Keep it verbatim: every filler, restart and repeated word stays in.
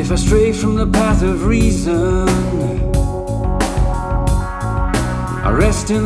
if I stray from the path of reason, I rest in